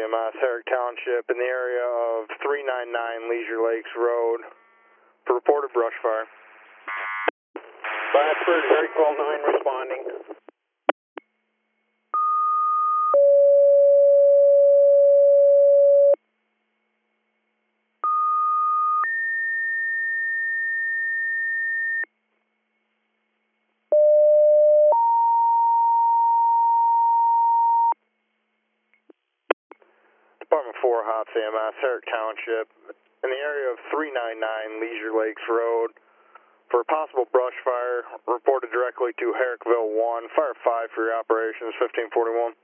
EMS, Herrick Township, in the area of 399 Leisure Lakes Road for reported brush fire. Bradford, Herrick 12-9 responding. Department 4, Hops EMS, Herrick Township, in the area of 399 Leisure Lakes Road for a possible brush fire, reported directly to Herrickville 1, Fire 5 for your operations, 1541.